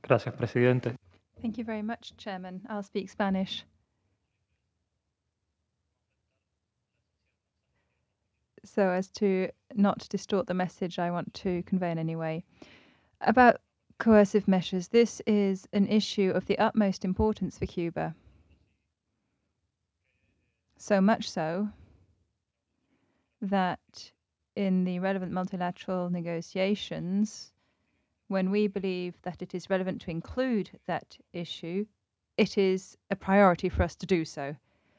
Gracias, presidente. Thank you very much, Chairman. I'll speak Spanish. So as to not distort the message I want to convey in any way. About coercive measures, this is an issue of the utmost importance for Cuba. So much so that in the relevant multilateral negotiations, when we believe that it is relevant to include that issue, it is a priority for us to do so.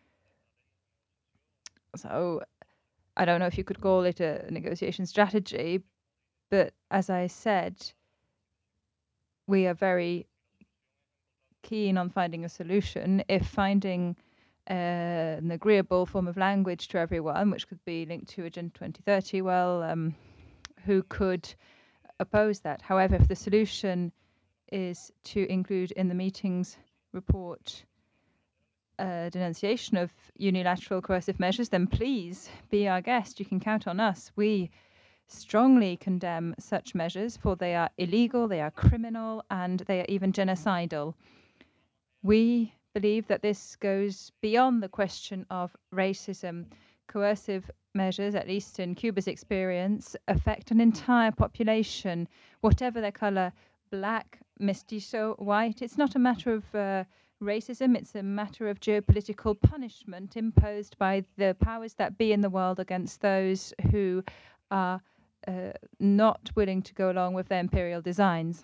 So I don't know if you could call it a negotiation strategy, but as I said, we are very keen on finding a solution. If finding an agreeable form of language to everyone, which could be linked to Agenda 2030, well, who could oppose that? However, if the solution is to include in the meeting's report a denunciation of unilateral coercive measures, then please be our guest. You can count on us. We strongly condemn such measures, for they are illegal, they are criminal, and they are even genocidal. We believe that this goes beyond the question of racism. Coercive measures, at least in Cuba's experience, affect an entire population, whatever their color, black, mestizo, white. It's not a matter of racism, it's a matter of geopolitical punishment imposed by the powers that be in the world against those who are not willing to go along with their imperial designs.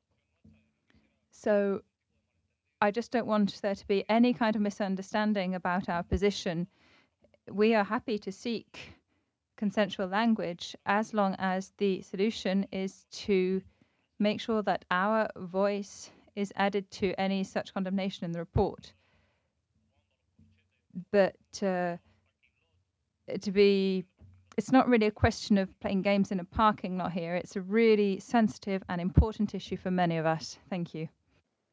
So I just don't want there to be any kind of misunderstanding about our position. We are happy to seek consensual language as long as the solution is to make sure that our voice is added to any such condemnation in the report. But it's not really a question of playing games in a parking lot here. It's a really sensitive and important issue for many of us. Thank you.